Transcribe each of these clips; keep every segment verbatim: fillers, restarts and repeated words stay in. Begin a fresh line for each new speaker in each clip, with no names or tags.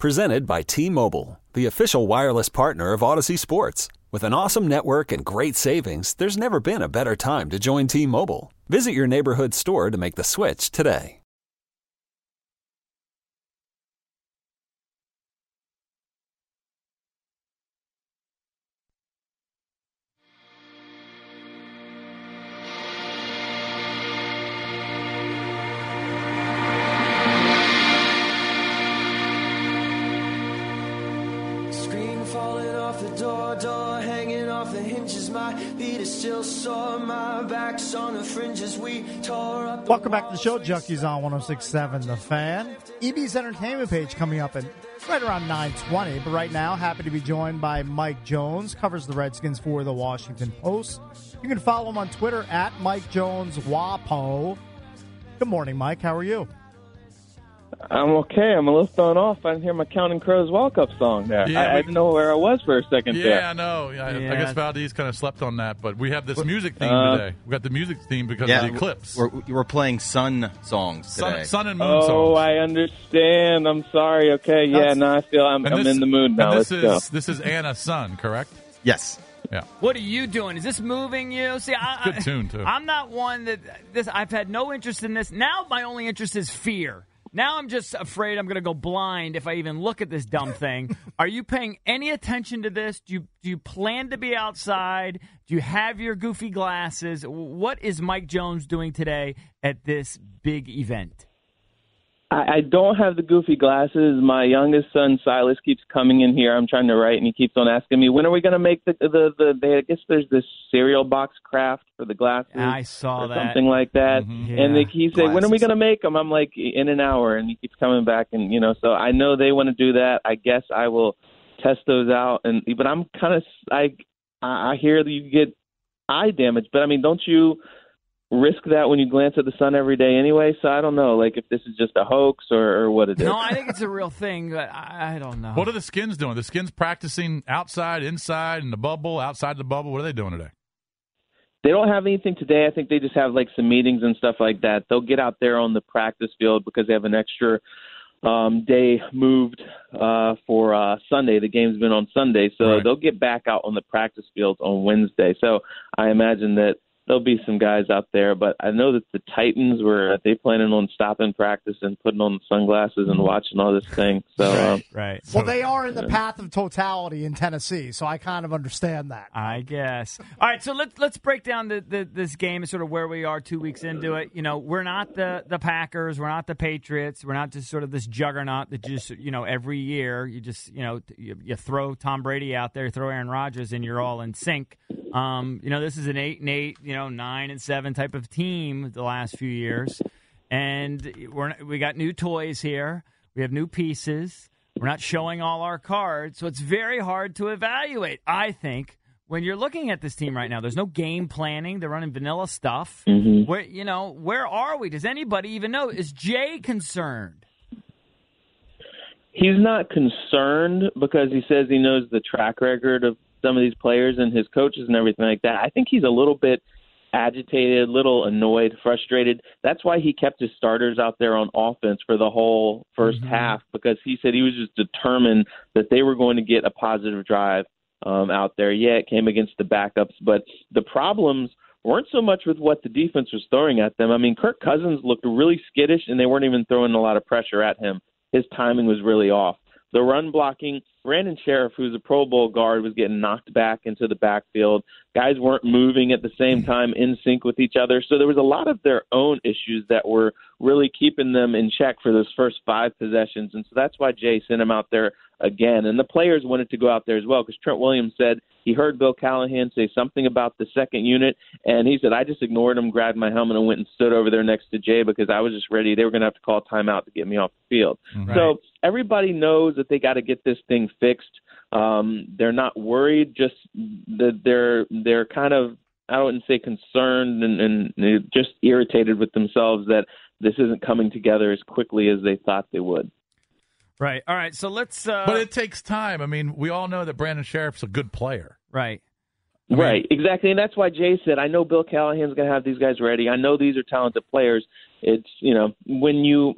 Presented by T-Mobile, the official wireless partner of Odyssey Sports. With an awesome network and great savings, there's never been a better time to join T-Mobile. Visit your neighborhood store to make the switch today.
Welcome back to the show, Junkies on one oh six point seven The Fan. E B's entertainment page coming up at right around nine twenty. But right now, happy to be joined by Mike Jones, covers the Redskins for the Washington Post. You can follow him on Twitter at Mike Jones Wapo. Good morning, Mike. How are you?
I'm okay. I'm a little thrown off. I didn't hear my Counting Crows walk-up song there.
Yeah,
I,
we,
I didn't know where I was for a second
yeah,
there.
Yeah, I know. I,
yeah.
I guess Valdez kind of slept on that, but we have this music theme
uh,
today. We got the music theme because
yeah,
of the eclipse.
We're, we're playing sun songs today.
Sun, sun and moon
oh,
songs.
I understand. I'm sorry. Okay, yeah,
That's,
now I feel I'm, I'm
this,
in the mood now.
And this
Let's
is
go.
this is Anna's son, correct?
Yes.
Yeah.
What are you doing? Is this moving you? See, I,
Good tune too.
I'm not one that this. I've had no interest in this. Now my only interest is fear. Now I'm just afraid I'm going to go blind if I even look at this dumb thing. Are you paying any attention to this? Do you do you plan to be outside? Do you have your goofy glasses? What is Mike Jones doing today at this big event?
I, I don't have the goofy glasses. My youngest son, Silas, keeps coming in here. I'm trying to write, and he keeps on asking me, when are we going to make the, the, the, the, I guess there's this cereal box craft for the glasses.
I saw
or
that.
something like that.
Mm-hmm.
Yeah.
And they, he said, when are we
Glasses.
going to make them? I'm like, in an hour. And he keeps coming back. And, you know, so I know they want to do that. I guess I will test those out. And But I'm kind of, I, I hear that you get eye damage. But, I mean, don't you risk that when you glance at the sun every day anyway? So I don't know, like, if this is just a hoax or, or what it is.
No, I think it's a real thing, but I, I don't know.
What are the Skins doing? The Skins practicing outside, inside, in the bubble, outside the bubble. What are they doing today?
They don't have anything today. I think they just have, like, some meetings and stuff like that. They'll get out there on the practice field because they have an extra um, day moved uh, for uh, Sunday. The game's been on Sunday, so
Right.
they'll get back out on the practice field on Wednesday. So I imagine that there'll be some guys out there, but I know that the Titans were they planning on stopping practice and putting on the sunglasses and watching all this thing. So um,
Right.
Well, they are in the path of totality in Tennessee, so I kind of understand that.
I guess. All right, so let's let's break down the, the this game and sort of where we are two weeks into it. You know, we're not the, the Packers, we're not the Patriots, we're not just sort of this juggernaut that just, you know, every year you just, you know, you, you throw Tom Brady out there, throw Aaron Rodgers, and you're all in sync. Um, you know, this is an eight and eight, you know, nine and seven type of team the last few years, and we're we got new toys here, we have new pieces. We're not showing all our cards, so it's very hard to evaluate, I think, when you're looking at this team right now. There's no game planning. They're running vanilla stuff.
Mhm.
Where, you know, where are we? Does anybody even know? Is Jay concerned?
he's not concerned because he says he knows the track record of some of these players and his coaches and everything like that. I think he's a little bit agitated, a little annoyed, frustrated. That's why he kept his starters out there on offense for the whole first
Mm-hmm.
half, because he said he was just determined that they were going to get a positive drive um, out there. Yeah, it came against the backups, but the problems weren't so much with what the defense was throwing at them. I mean, Kirk Cousins looked really skittish, and they weren't even throwing a lot of pressure at him. His timing was really off. The run blocking, Brandon Sheriff, who's a Pro Bowl guard, was getting knocked back into the backfield. Guys weren't moving at the same time in sync with each other. So there was a lot of their own issues that were really keeping them in check for those first five possessions. And so that's why Jay sent him out there again. And the players wanted to go out there as well, because Trent Williams said he heard Bill Callahan say something about the second unit, and he said, I just ignored him, grabbed my helmet, and went and stood over there next to Jay because I was just ready. They were going to have to call timeout to get me off the field.
Right.
So everybody knows that they got to get this thing fixed. Um, they're not worried, just that they're they're kind of, I wouldn't say concerned, and, and just irritated with themselves that this isn't coming together as quickly as they thought they would.
Right. All right. So let's. Uh,
But it takes time. I mean, we all know that Brandon Sheriff's a good player.
right.
I mean-
Right, exactly. And that's why Jay said, I know Bill Callahan's going to have these guys ready. I know these are talented players. It's, you know, when you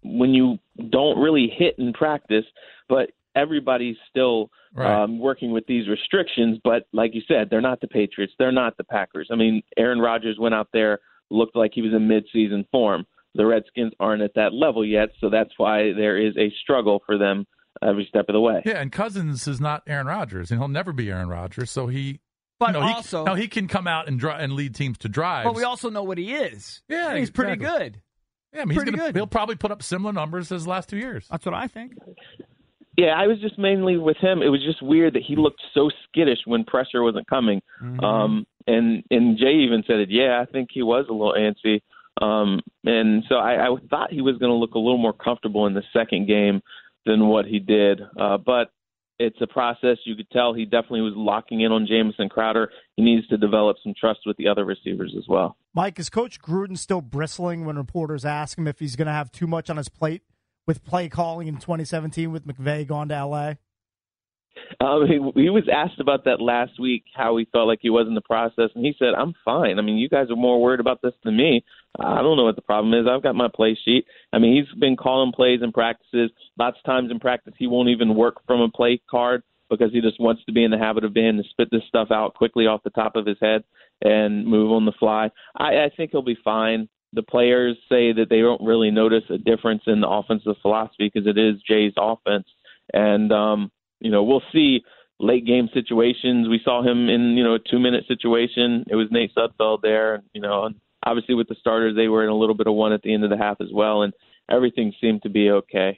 when you don't really hit in practice, but everybody's still
right.
um, working with these restrictions. But like you said, they're not the Patriots. They're not the Packers. I mean, Aaron Rodgers went out there, looked like he was in midseason form. The Redskins aren't at that level yet, so that's why there is a struggle for them every step of the way.
Yeah, and Cousins is not Aaron Rodgers, and he'll never be Aaron Rodgers, so he
But
you know, he,
also,
no, he can come out and dri- and lead teams to drives.
but we also know what he is.
Yeah,
he's pretty
exactly.
good.
Yeah, I mean, he's
pretty
gonna,
good.
he'll probably put up similar numbers as the last two years.
That's what I think.
Yeah, I was just mainly with him. It was just weird that he looked so skittish when pressure wasn't coming.
Mm-hmm.
Um, and and Jay even said it. Yeah, I think he was a little antsy. Um, and so I, I thought he was going to look a little more comfortable in the second game than what he did. Uh, but it's a process. You could tell he definitely was locking in on Jamison Crowder. He needs to develop some trust with the other receivers as well.
Mike, is Coach Gruden still bristling when reporters ask him if he's going to have too much on his plate with play calling in twenty seventeen with McVay gone to L A?
Um, he, he was asked about that last week, how he felt like he was in the process, and he said, I'm fine. I mean, you guys are more worried about this than me. I don't know what the problem is. I've got my play sheet. I mean, he's been calling plays in practices. Lots of times in practice, he won't even work from a play card because he just wants to be in the habit of being able to spit this stuff out quickly off the top of his head and move on the fly. I, I think he'll be fine. The players say that they don't really notice a difference in the offensive philosophy because it is Jay's offense. And, um, you know, we'll see late game situations. We saw him in, you know, a two minute situation. It was Nate Sudfeld there, you know, and obviously with the starters, they were in a little bit of one at the end of the half as well. And everything seemed to be okay.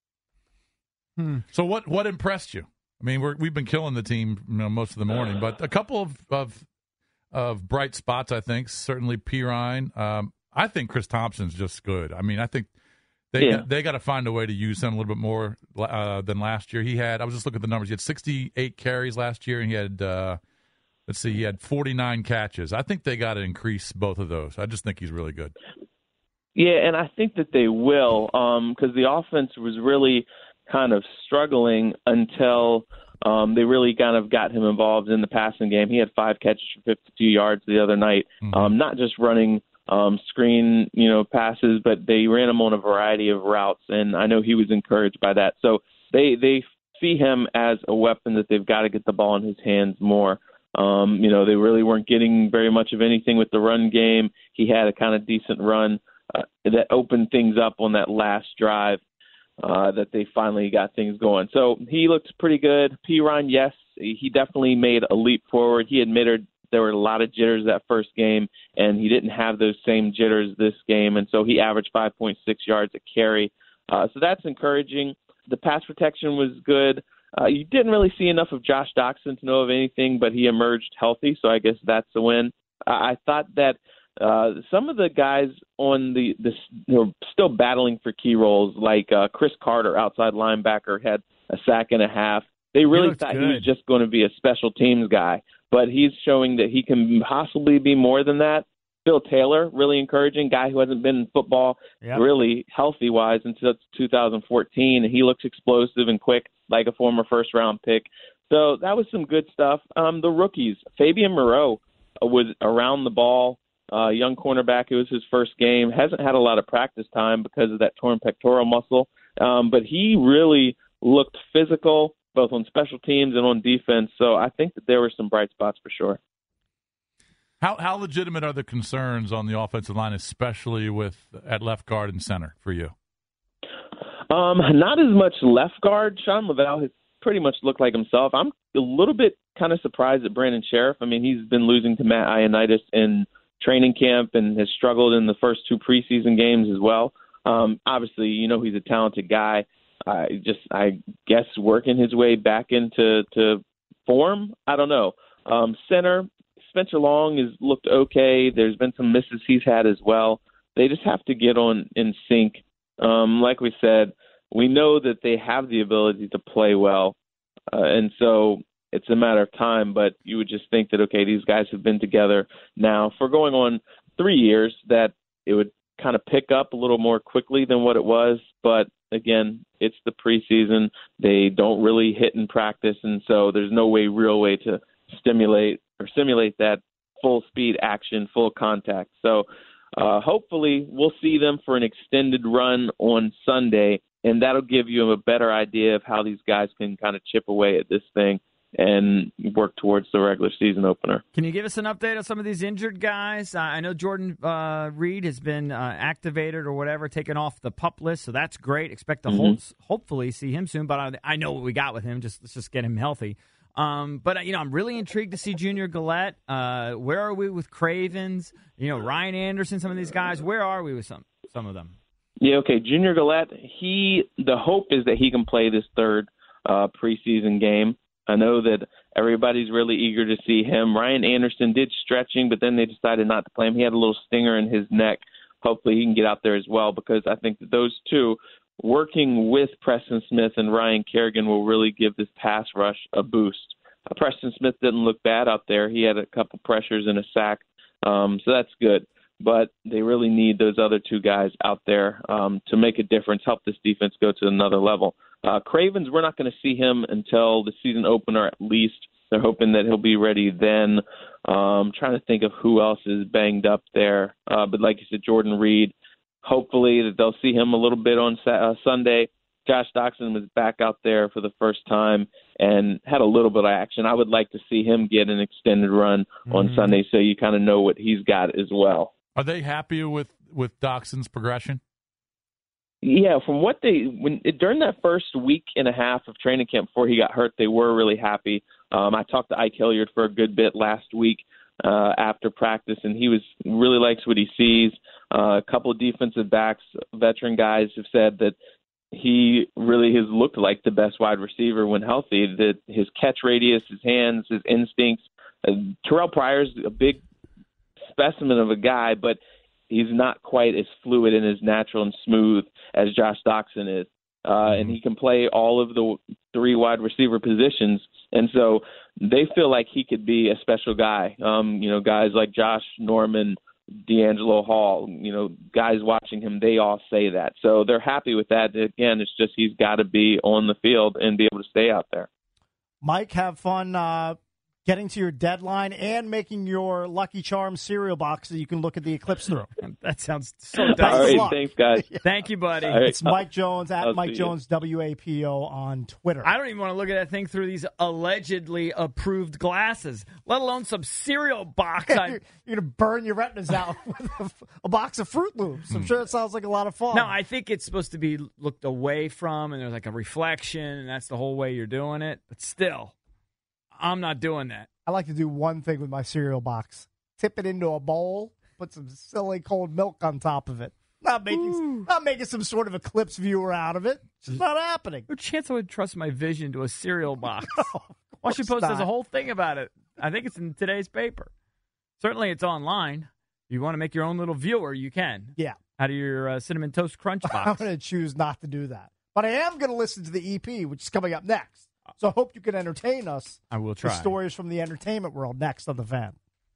Hmm. So what, what impressed you? I mean, we're, we've been killing the team, you know, most of the morning, but a couple of, of, of bright spots, I think, certainly Pirine. Um, I think Chris Thompson's just good. I mean, I think They
yeah.
got, they got to find a way to use him a little bit more uh, than last year. He had I was just looking at the numbers. He had sixty-eight carries last year, and he had uh, let's see, he had forty-nine catches. I think they got to increase both of those. I just think he's really good.
Yeah, and I think that they will because um, the offense was really kind of struggling until um, they really kind of got him involved in the passing game. He had five catches for fifty-two yards the other night, mm-hmm. um, not just running Um, screen, you know, passes, but they ran him on a variety of routes, and I know he was encouraged by that. So they they see him as a weapon that they've got to get the ball in his hands more. Um, you know, they really weren't getting very much of anything with the run game. He had a kind of decent run uh, that opened things up on that last drive uh, that they finally got things going. So he looked pretty good. Pirine, yes, he definitely made a leap forward. He admitted there were a lot of jitters that first game, and he didn't have those same jitters this game, and so he averaged five point six yards a carry. Uh, so that's encouraging. The pass protection was good. Uh, you didn't really see enough of Josh Doctson to know of anything, but he emerged healthy, so I guess that's a win. I, I thought that uh, some of the guys on the, the you know, still battling for key roles, like uh, Chris Carter, outside linebacker, had a sack and a half. They really
he
thought
good.
he was just going to be a special teams guy, but he's showing that he can possibly be more than that. Phil Taylor, really encouraging, guy who hasn't been in football
yep.
really healthy-wise until two thousand fourteen, and he looks explosive and quick like a former first-round pick. So that was some good stuff. Um, the rookies, Fabian Moreau was around the ball, uh, young cornerback. It was his first game. Hasn't had a lot of practice time because of that torn pectoral muscle, um, but he really looked physical, both on special teams and on defense. So I think that there were some bright spots for sure.
How how legitimate are the concerns on the offensive line, especially with at left guard and center for you?
Um, not as much left guard. Sean Lavelle has pretty much looked like himself. I'm a little bit kind of surprised at Brandon Sheriff. I mean, he's been losing to Matt Ioannidis in training camp and has struggled in the first two preseason games as well. Um, obviously, you know, he's a talented guy. I just, I guess, working his way back into to form. I don't know. Um, center, Spencer Long has looked okay. There's been some misses he's had as well. They just have to get on in sync. Um, like we said, we know that they have the ability to play well, uh, and so it's a matter of time. But you would just think that, okay, these guys have been together now for going on three years, that it would kind of pick up a little more quickly than what it was. But again, it's the preseason. They don't really hit in practice, and so there's no way, real way to stimulate or simulate that full speed action, full contact. So uh, hopefully we'll see them for an extended run on Sunday, and that'll give you a better idea of how these guys can kind of chip away at this thing and work towards the regular season opener.
Can you give us an update on some of these injured guys? Uh, I know Jordan uh, Reed has been uh, activated or whatever, taken off the PUP list, so that's great. Expect to
Mm-hmm.
hold, hopefully see him soon, but I, I know what we got with him. Just Let's just get him healthy. Um, but, you know, I'm really intrigued to see Junior Gillette. Uh, where are we with Cravens? You know, Ryan Anderson, some of these guys. Where are we with some some of them?
Yeah, okay. Junior Gillette, he, the hope is that he can play this third uh, preseason game. I know that everybody's really eager to see him. Ryan Anderson did stretching, but then they decided not to play him. He had a little stinger in his neck. Hopefully he can get out there as well, because I think that those two, working with Preston Smith and Ryan Kerrigan, will really give this pass rush a boost. Uh, Preston Smith didn't look bad out there. He had a couple pressures and a sack, um, so that's good. But they really need those other two guys out there um, to make a difference, help this defense go to another level. Uh, Cravens, we're not going to see him until the season opener at least. They're hoping that he'll be ready then. Um, trying to think of who else is banged up there. Uh, but like you said, Jordan Reed, hopefully that they'll see him a little bit on uh, Sunday. Josh Doctson was back out there for the first time and had a little bit of action. I would like to see him get an extended run mm-hmm. on Sunday, so you kind of know what he's got as well.
Are they happy with, with Doxson's progression?
Yeah, from what they when during that first week and a half of training camp before he got hurt, they were really happy. Um, I talked to Ike Hilliard for a good bit last week uh, after practice, and he was really likes what he sees. Uh, a couple of defensive backs, veteran guys, have said that he really has looked like the best wide receiver when healthy. That his catch radius, his hands, his instincts. Uh, Terrell Pryor's a big specimen of a guy, but he's not quite as fluid and as natural and smooth as Josh Doctson is. Uh, and he can play all of the three wide receiver positions. And so they feel like he could be a special guy. Um, you know, guys like Josh Norman, D'Angelo Hall, you know, guys watching him, they all say that. So they're happy with that. Again, it's just he's got to be on the field and be able to stay out there.
Mike, have fun uh, getting to your deadline and making your Lucky Charms cereal box that you can look at the eclipse through.
That sounds so dumb.
All right, thanks, guys.
Thank you, buddy.
Right.
It's Mike Jones at
I'll
Mike Jones W A P O on Twitter.
I don't even want to look at that thing through these allegedly approved glasses, let alone some cereal box.
you're
I...
you're going to burn your retinas out with a, a box of Fruit Loops. I'm sure it sounds like a lot of fun.
No, I think it's supposed to be looked away from, and there's like a reflection, and that's the whole way you're doing it. But still, I'm not doing that.
I like to do one thing with my cereal box. Tip it into a bowl, put some silly cold milk on top of it. Not making Ooh. not making some sort of eclipse viewer out of it. It's just not happening.
No chance I would trust my vision to a cereal box.
No,
Washington Post
not.
has a whole thing about it. I think it's in today's paper. Certainly it's online. You want to make your own little viewer, you can.
Yeah.
Out of your uh, Cinnamon Toast Crunch box.
I'm going to choose not to do that. But I am going to listen to the E P, which is coming up next. So I hope you can entertain us.
I will try.
With stories from the entertainment world next on The Fan.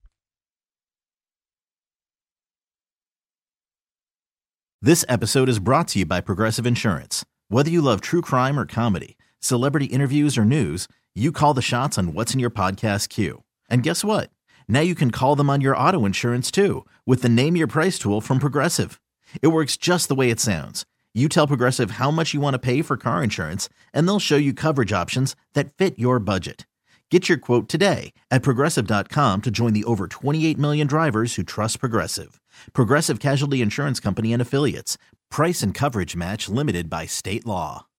This episode is brought to you by Progressive Insurance. Whether you love true crime or comedy, celebrity interviews or news, you call the shots on what's in your podcast queue. And guess what? Now you can call them on your auto insurance too with the Name Your Price tool from Progressive. It works just the way it sounds. You tell Progressive how much you want to pay for car insurance, and they'll show you coverage options that fit your budget. Get your quote today at Progressive dot com to join the over twenty-eight million drivers who trust Progressive. Progressive Casualty Insurance Company and Affiliates. Price and coverage match limited by state law.